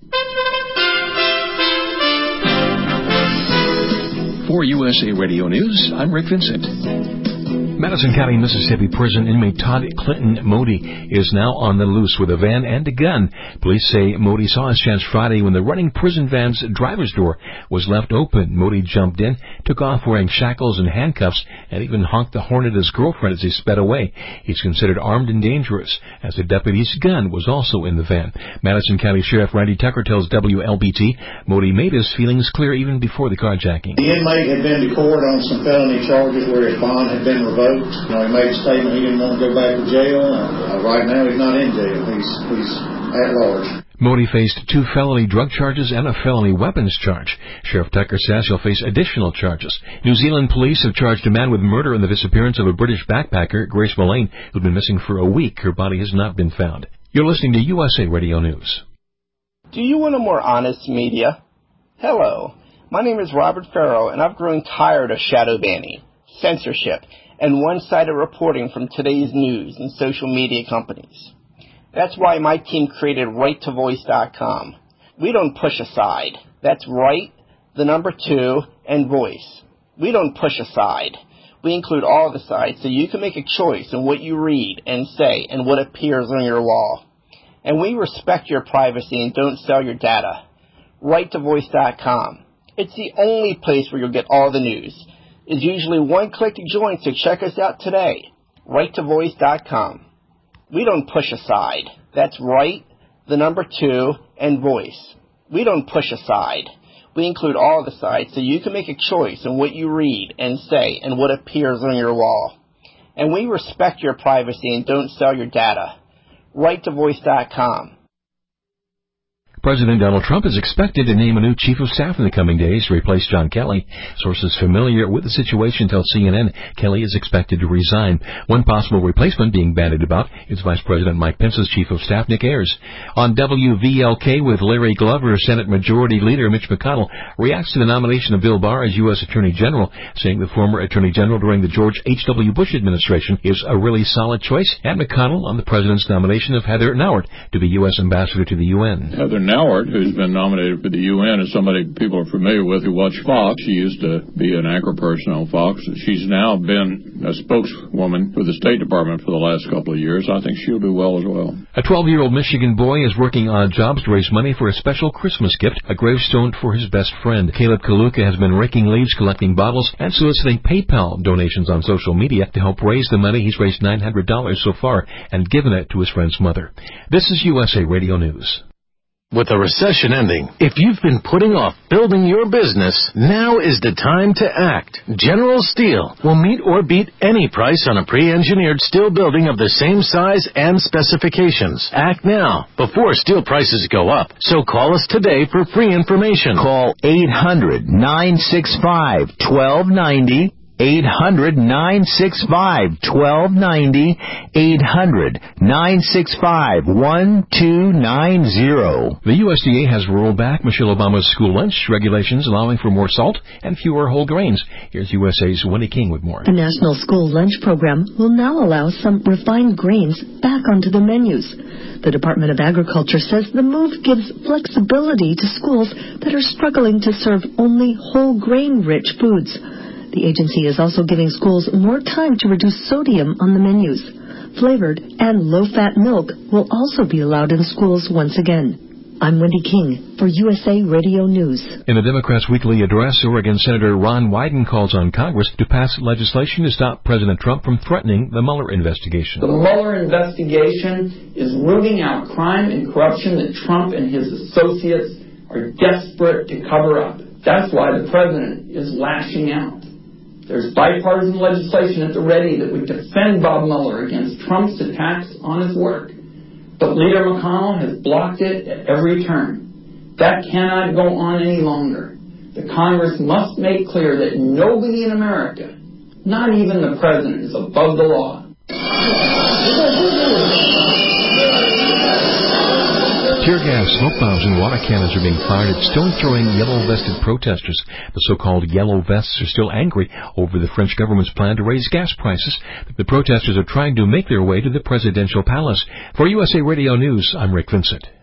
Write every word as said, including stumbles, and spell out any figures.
For U S A Radio News, I'm Rick Vincent. Madison County, Mississippi prison inmate Todd Clinton Modi is now on the loose with a van and a gun. Police say Modi saw his chance Friday when the running prison van's driver's door was left open. Modi jumped in, took off wearing shackles and handcuffs, and even honked the horn at his girlfriend as he sped away. He's considered armed and dangerous, as the deputy's gun was also in the van. Madison County Sheriff Randy Tucker tells W L B T Modi made his feelings clear even before the carjacking. The inmate had been to court on some felony charges where his bond had been revoked. You know, he made a statement he didn't want to go back to jail. Uh, right now, he's not in jail. He's he's at large. Modi faced two felony drug charges and a felony weapons charge. Sheriff Tucker says he'll face additional charges. New Zealand police have charged a man with murder in the disappearance of a British backpacker, Grace Mullane, who'd been missing for a week. Her body has not been found. You're listening to U S A Radio News. Do you want a more honest media? Hello. My name is Robert Farrow, and I've grown tired of shadow banning, censorship, and one-sided reporting from today's news and social media companies. That's why my team created right to voice dot com. We don't push aside. That's right, the number two, and voice. We don't push aside. We include all the sides so you can make a choice in what you read and say and what appears on your wall. And we respect your privacy and don't sell your data. right to voice dot com. It's the only place where you'll get all the news. It's usually one click to join, so check us out today. right to voice dot com. We don't push aside. That's right, the number two, and voice. We don't push aside. We include all the sides so you can make a choice in what you read and say and what appears on your wall. And we respect your privacy and don't sell your data. right to voice dot com. President Donald Trump is expected to name a new chief of staff in the coming days to replace John Kelly. Sources familiar with the situation tell C N N Kelly is expected to resign. One possible replacement being bandied about is Vice President Mike Pence's chief of staff, Nick Ayers. On W V L K with Larry Glover, Senate Majority Leader Mitch McConnell reacts to the nomination of Bill Barr as U S Attorney General, saying the former Attorney General during the George H W. Bush administration is a really solid choice, and McConnell on the President's nomination of Heather Nauert to be U S Ambassador to the U N. Heather Nauert, who's been nominated for the U N, is somebody people are familiar with who watch Fox. She used to be an anchor person on Fox. She's now been a spokeswoman for the State Department for the last couple of years. I think she'll do well as well. A twelve-year-old Michigan boy is working odd jobs to raise money for a special Christmas gift, a gravestone for his best friend. Caleb Kaluka has been raking leaves, collecting bottles, and soliciting PayPal donations on social media to help raise the money. He's raised nine hundred dollars so far and given it to his friend's mother. This is U S A Radio News. With the recession ending, if you've been putting off building your business, now is the time to act. General Steel will meet or beat any price on a pre-engineered steel building of the same size and specifications. Act now, before steel prices go up. So call us today for free information. Call eight hundred, nine six five, one two nine zero. eight hundred, nine six five, one two nine zero. eight hundred, nine six five, one two nine zero. The U S D A has rolled back Michelle Obama's school lunch regulations, allowing for more salt and fewer whole grains. Here's U S A's Wendy King with more. The National School Lunch Program will now allow some refined grains back onto the menus. The Department of Agriculture says the move gives flexibility to schools that are struggling to serve only whole grain-rich foods. The agency is also giving schools more time to reduce sodium on the menus. Flavored and low-fat milk will also be allowed in schools once again. I'm Wendy King for U S A Radio News. In the Democrats' weekly address, Oregon Senator Ron Wyden calls on Congress to pass legislation to stop President Trump from threatening the Mueller investigation. The Mueller investigation is rooting out crime and corruption that Trump and his associates are desperate to cover up. That's why the president is lashing out. There's bipartisan legislation at the ready that would defend Bob Mueller against Trump's attacks on his work. But Leader McConnell has blocked it at every turn. That cannot go on any longer. The Congress must make clear that nobody in America, not even the president, is above the law. Tear gas, smoke bombs, and water cannons are being fired at stone-throwing yellow-vested protesters. The so-called yellow vests are still angry over the French government's plan to raise gas prices. The protesters are trying to make their way to the presidential palace. For U S A Radio News, I'm Rick Vincent.